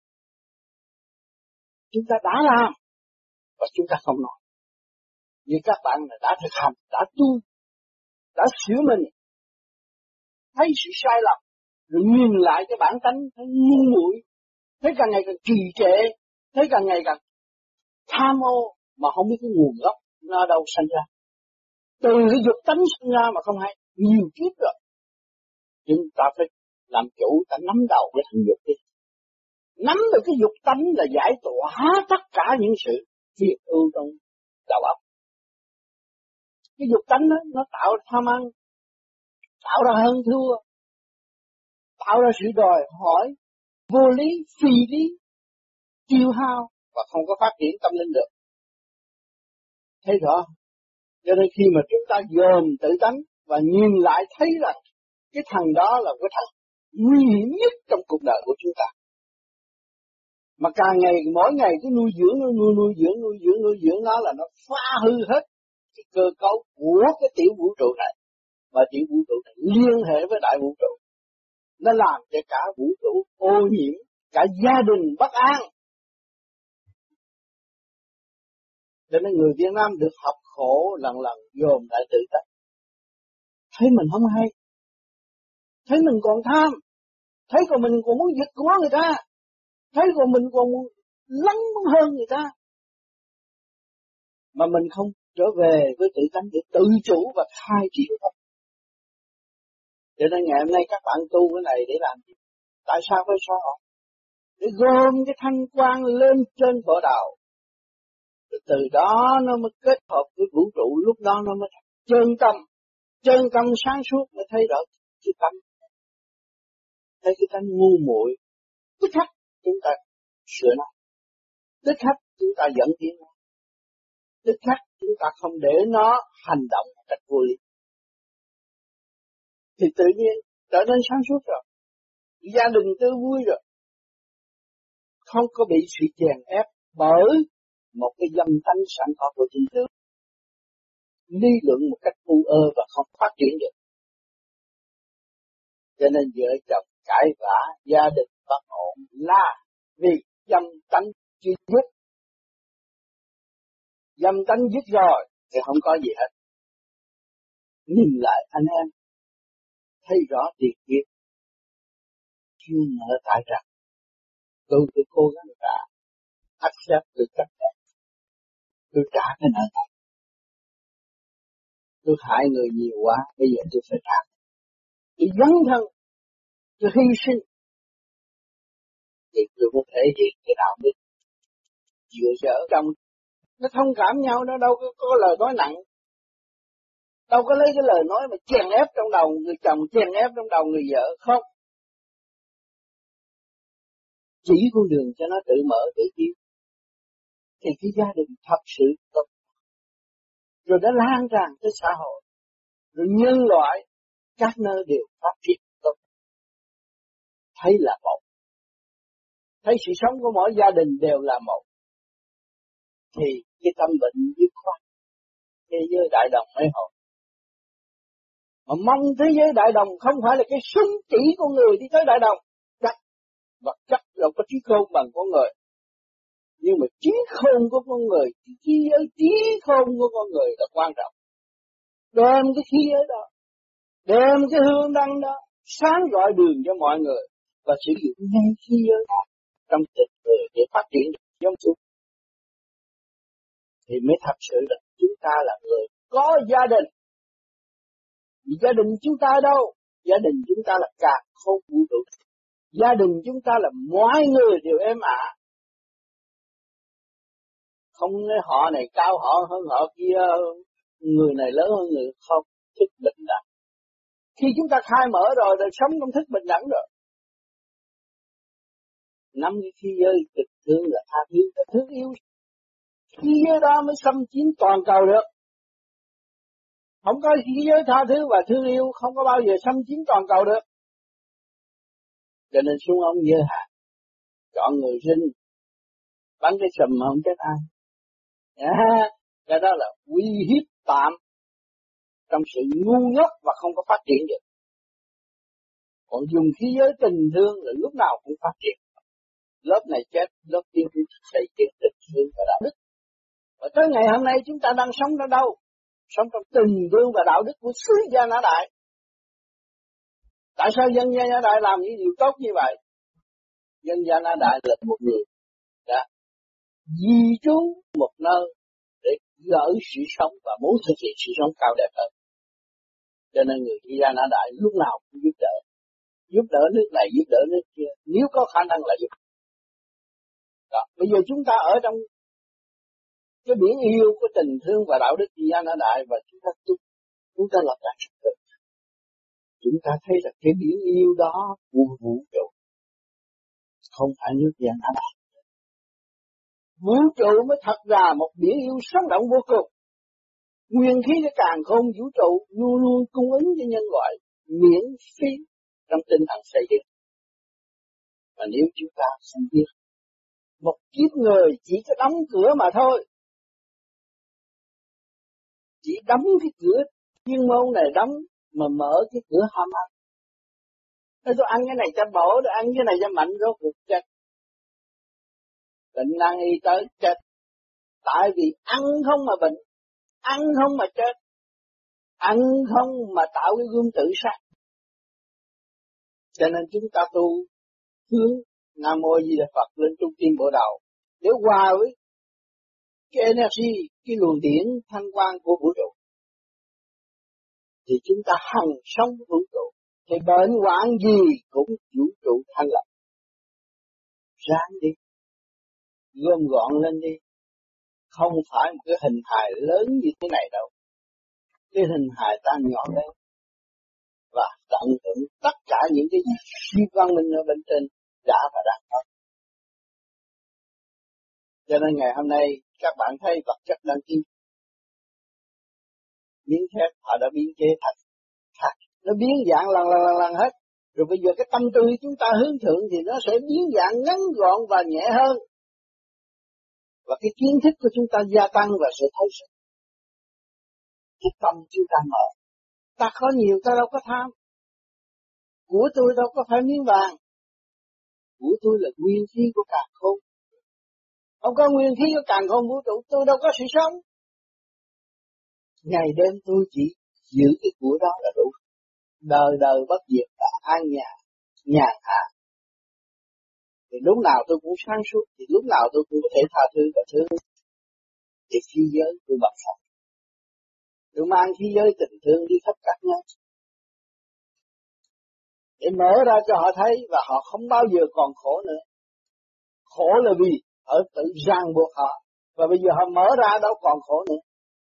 chúng ta đã làm và chúng ta không nói. Như các bạn đã thực hành, đã tu, đã sửa mình, thấy sự sai lầm, rồi nhìn lại cái bản tánh, thấy ngu muội, thấy càng ngày càng trì trệ, thấy càng ngày càng tham ô mà không biết cái nguồn gốc nó ở đâu sanh ra. Từ cái dục tánh sinh ra mà không hay, nhiều kiếp rồi. Chúng ta phải làm chủ, ta nắm đầu cái thằng dục đi. Nắm được cái dục tánh là giải tỏa tất cả những sự phiền ưu trong đầu óc. Cái dục tánh đó, nó tạo ra tham ăn, tạo ra hơn thua, tạo ra sự đòi hỏi vô lý, phi lý, tiêu hao và không có phát triển tâm linh được. Thấy rõ? Cho nên khi mà chúng ta dòm tự tánh và nhìn lại thấy rằng cái thằng đó là cái thằng nguy hiểm nhất trong cuộc đời của chúng ta. Mà càng ngày, mỗi ngày cứ nuôi dưỡng nó là nó phá hư hết cái cơ cấu của cái tiểu vũ trụ này. Và tiểu vũ trụ này liên hệ với đại vũ trụ. Nó làm cho cả vũ trụ ô nhiễm, cả gia đình bất an. Cho nên người Việt Nam được học khổ lần dồn lại tự tánh. Thấy mình không hay, thấy mình còn tham, thấy còn mình còn muốn giật của người ta, thấy còn mình còn lắng hơn người ta. Mà mình không trở về với tự tánh để tự chủ và khai triển tâm. Cho nên ngày hôm nay các bạn tu cái này để làm gì? Tại sao phải so họ? Để gom cái thanh quang lên trên vỏ đạo. Từ đó nó mới kết hợp với vũ trụ, lúc đó nó mới chân tâm sáng suốt mới thấy rõ cái tâm. Thấy cái tâm ngu muội, tức khắc chúng ta sửa nó, tức khắc chúng ta dẫn tiến nó, tức khắc chúng ta không để nó hành động một cách vô lý. Thì tự nhiên trở nên sáng suốt rồi, gia đình tươi vui rồi, không có bị sự chèn ép bởi một cái dâm tánh sẵn có của chính tướng, lý luận một cách u ơ và không phát triển được. Cho nên vợ chồng cãi vã, gia đình bất ổn là vì dâm tánh chưa dứt. Dâm tánh dứt rồi thì không có gì hết. Nhìn lại anh em, thấy rõ tiền kiếp, chưa nợ tại rằng tôi cố gắng trả, accept tôi chấp nhận, tôi trả cái nợ này. Tôi hại người nhiều quá, bây giờ tôi phải trả. Tôi dấn thân, tôi hy sinh, thì tôi có thể hiện cái đạo đức. Vừa vợ chồng, nó thông cảm nhau, nó đâu có lời nói nặng. Đâu có lấy cái lời nói mà chèn ép trong đầu người chồng, chèn ép trong đầu người vợ, không. Chỉ con đường cho nó tự mở, tự tiến. Thì cái gia đình thật sự tốt. Rồi đã lan tràn tới xã hội. Rồi nhân loại, các nơi đều phát triển tốt. Thấy là một. Thấy sự sống của mỗi gia đình đều là một. Thì cái tâm bệnh dứt khoát. Thế giới đại đồng mới hồn. Mà mong thế giới đại đồng không phải là cái súng chỉ của người đi tới đại đồng. Chắc, và chắc là có trí khôn bằng con người. Nhưng mà trí khôn của con người, trí khôn của con người là quan trọng. Đem cái khí giới đó, đem cái hương đăng đó, sáng rọi đường cho mọi người, và sử dụng ngay khí giới đó trong tình người để phát triển giống chúng. Thì mới thật sự là chúng ta là người có gia đình. Vì gia đình chúng ta đâu? Gia đình chúng ta là cả không vũ trụ. Gia đình chúng ta là mọi người đều êm ả. Không nói họ này cao họ hơn họ kia, người này lớn hơn người không, thức bình đẳng. Khi chúng ta khai mở rồi sống trong thức bình đẳng rồi. Nắm cái khí giới cực thương là tha thứ, là thương yêu. Khí giới đó mới xâm chiếm toàn cầu được. Không có khí giới tha thứ và thương yêu không có bao giờ xâm chiếm toàn cầu được. Cho nên xuống ông dơ hạ, chọn người sinh, bắn cái sầm mà không chết ai. Cái đó là uy hiếp tạm trong sự ngu ngốc và không có phát triển được. Còn dùng khí giới tình thương là lúc nào cũng phát triển. Lớp này chết, lớp kia xây dựng tình thương và đạo đức. Và tới ngày hôm nay chúng ta đang sống ở đâu? Sống trong tình thương và đạo đức của xứ Gia Nã Đại. Tại sao dân Gia Nã Đại làm những điều tốt như vậy? Dân Gia Nã Đại là một người đã di trú một nơi để gỡ sự sống và muốn thực hiện sự sống cao đẹp hơn. Cho nên người Gia Nã Đại lúc nào cũng giúp đỡ nước này, giúp đỡ nước kia, nếu có khả năng là giúp. Đó. Bây giờ chúng ta ở trong Cái biển yêu của tình thương và đạo đức gì anh ở đại, và chúng ta lập ra trật tự. Chúng ta thấy là cái biển yêu đó của vũ trụ, không phải nước gian ở đại. Vũ trụ mới thật ra một biển yêu sống động vô cùng. Nguyên khí cái càn khôn vũ trụ luôn luôn cung ứng cho nhân loại miễn phí trong tinh thần xây dựng. Mà nếu chúng ta không biết, một kiếp người chỉ có đóng cửa mà thôi. Chỉ đóng cái cửa chuyên môn này đóng, mà mở cái cửa ham ăn. Thế tôi ăn cái này cho bổ, tôi ăn cái này cho mạnh, rốt cuộc chết. Bệnh nan y tới chết. Tại vì ăn không mà bệnh, ăn không mà chết, ăn không mà tạo cái gương tự sát. Cho nên chúng ta tu hướng Nam Mô Di Đà Phật lên trung tim bộ đầu để hòa với cái energy, cái luồng điển thanh quang của vũ trụ. Thì chúng ta hằng sống vũ trụ, thì bệnh hoạn gì cũng vũ trụ thanh lập. Ráng đi, gom gọn lên đi. Không phải một cái hình hài lớn như thế này đâu. Cái hình hài ta nhỏ bé và tận hưởng tất cả những cái siêu văn minh ở bên trên đã và đang có. Cho nên ngày hôm nay các bạn thấy vật chất đang tiến. Miếng thép họ đã biến chế thành thạch, nó biến dạng lần hết. Rồi bây giờ cái tâm tư chúng ta hướng thượng thì nó sẽ biến dạng ngắn gọn và nhẹ hơn. Và cái kiến thức của chúng ta gia tăng và sẽ thấy sự. Cái tâm chúng ta mở. Ta có nhiều ta đâu có tham. Của tôi đâu có phải miếng vàng. Của tôi là nguyên khí của càn khôn. Không có nguyên khí của càn khôn vũ trụ, tôi đâu có sự sống. Ngày đêm tôi chỉ giữ cái của đó là đủ. Đời đời bất diệt và an nhàn hạ. Thì lúc nào tôi cũng sáng suốt, thì lúc nào tôi cũng có thể tha thứ và thương. Thì khí giới tôi bật thật. Tôi mang khí giới tình thương đi khắp các nơi. Để mở ra cho họ thấy và họ không bao giờ còn khổ nữa. Khổ là vì ở tự ràng buộc họ. Và bây giờ họ mở ra đâu còn khổ nữa.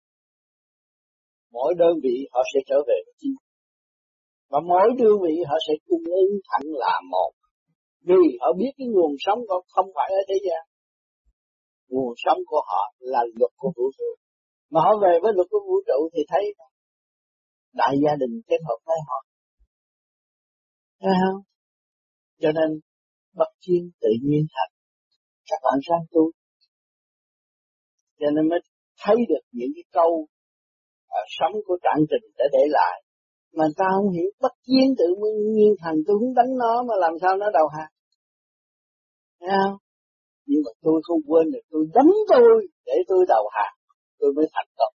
Mỗi đơn vị họ sẽ trở về với chính. Và mỗi đơn vị họ sẽ cung ứng thẳng là một. Vì họ biết cái nguồn sống của không phải ở thế gian. Nguồn sống của họ là luật của vũ trụ. Mà họ về với luật của vũ trụ thì thấy đại gia đình kết hợp với họ. Thấy không? Cho nên bất chiến tự nhiên thành. Các bạn ráng tu. Cho nên mới thấy được những cái câu sống của Trạng Trình để lại. Mà ta không hiểu bất chiến tự nhiên thành, tôi không đánh nó mà làm sao nó đầu hàng. Thấy không? Nhưng mà tôi không quên được, tôi đánh tôi để tôi đầu hàng, tôi mới thành công.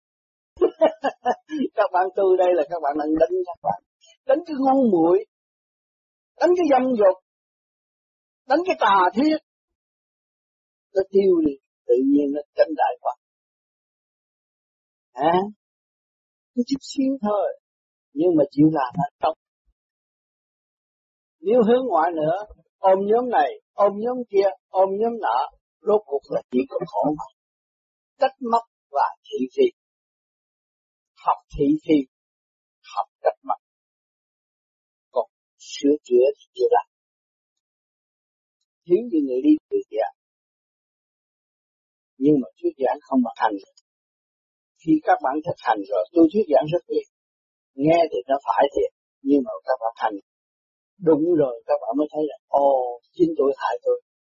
Các bạn tu đây là các bạn đang đánh các bạn. Đánh cái ngu muội, đánh cái dâm dục, đánh cái tà thiết. Nó tiêu đi, tự nhiên nó tranh đại Phật. Nó chút xíu thôi, nhưng mà chịu làm thành công. Nếu hướng ngoại nữa, ôm nhóm này, ôm nhóm kia, ôm nhóm nọ, rốt cuộc là chỉ có khổ mà. Trách móc và thị phi. Học thị phi, học trách móc. Còn sửa chữa thì chưa làm. Thiếu như người đi thuyết giảng. Nhưng mà thuyết giảng không bằng hành. Khi các bạn thực hành rồi, tôi thuyết giảng rất nhiều. Nghe thì nó phải thiệt, nhưng mà các bạn hành đúng rồi các bạn mới thấy là chính tôi hại tôi.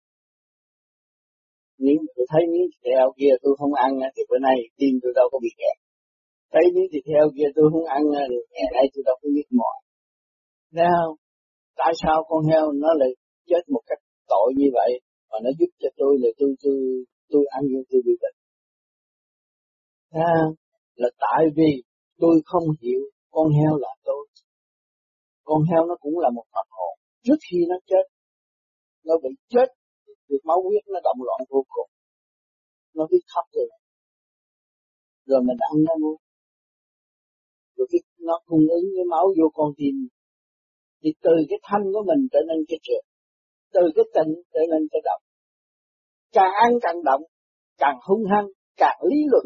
Nếu tôi thấy miếng thịt heo kia tôi không ăn thì bữa nay tim tôi đâu có bị kẹt. Thấy miếng thịt heo kia tôi không ăn thì ngày nay tôi đâu có nhức mỏi. Thấy không? Tại sao con heo nó lại chết một cách tội như vậy mà nó giúp cho tôi là tôi ăn vô tôi bị bệnh. Thấy không? Là tại vì tôi không hiểu con heo là tôi. Con heo nó cũng là một phần hồn. Trước khi nó chết, nó bị chết, việc máu huyết nó động loạn vô cùng. Nó biết khóc rồi mình ăn nó luôn. Rồi nó cung ứng cái máu vô con tim. Thì từ cái thanh của mình trở nên cái trượt. Từ cái tịnh trở nên cái động. Càng ăn càng động, càng hung hăng, càng lý luận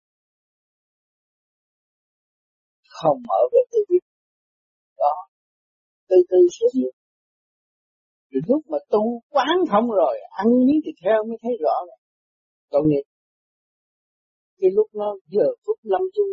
không mở về tự biết. Đó, từ từ sẽ biết. Rồi lúc mà tu quán thông rồi, ăn miếng thịt heo mới thấy rõ rồi. Tội nghiệp. Cái lúc nó giờ phút lâm chung,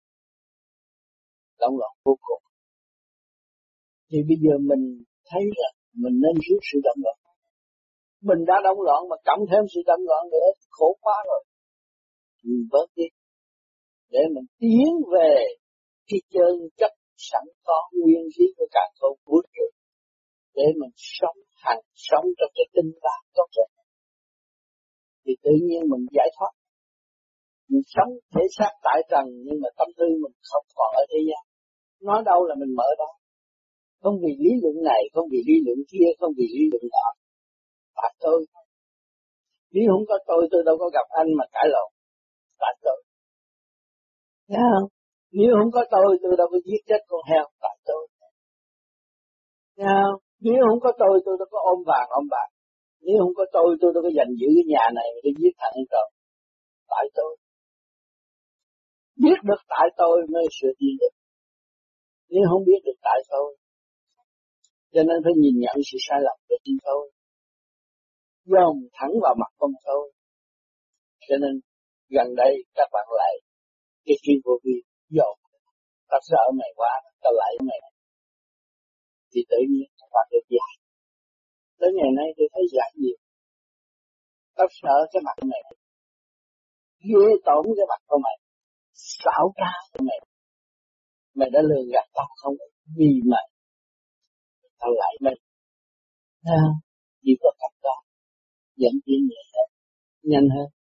động loạn vô cùng. Thì bây giờ mình thấy là mình nên rút sự động loạn. Mình đã động loạn mà cộng thêm sự động loạn nữa, khổ quá rồi. Mình bớt đi. Để mình tiến về cái chân chất sẵn có nguyên khí của cả không vũ trụ. Để mình sống trong cái tinh thần tốt đẹp. Thì tự nhiên mình giải thoát. Mình sống thể xác tại trần nhưng mà tâm tư mình không còn ở thế gian. Nói đâu là mình mở đó. Không vì lý luận này, không vì lý luận kia, không vì lý luận đó. Tại tôi. Nếu không có tôi đâu có gặp anh mà cãi lộn. Tại tôi. Thấy không? Nếu không có tôi đâu có giết chết con heo. Tại tôi. Thấy không? Nếu không có tôi đâu có ôm vàng ôm bạc. Nếu không có tôi đâu có giành giữ cái nhà này để giết thằng ăn trộm. Tại tôi. Biết được tại tôi mới sửa tiến được. Nếu không biết được tại tôi, cho nên phải nhìn nhận sự sai lầm của chính tôi. Dòm thẳng vào mặt con tôi. Cho nên gần đây các bạn lại cái chuyên vô vi dòm. Ta sợ mày quá, ta lại mày. Thì tự nhiên các bạn được giải. Tới ngày nay tôi thấy giải nhiều. Ta sợ cái mặt mày. Ghê tổn cái mặt của mày. Xảo trá của mày. Mày đã lường gạt tao không? Vì mày. Tao lại mày. Chỉ có cách đó. Dẫn tiến nhẹ hơn. Nhanh hơn.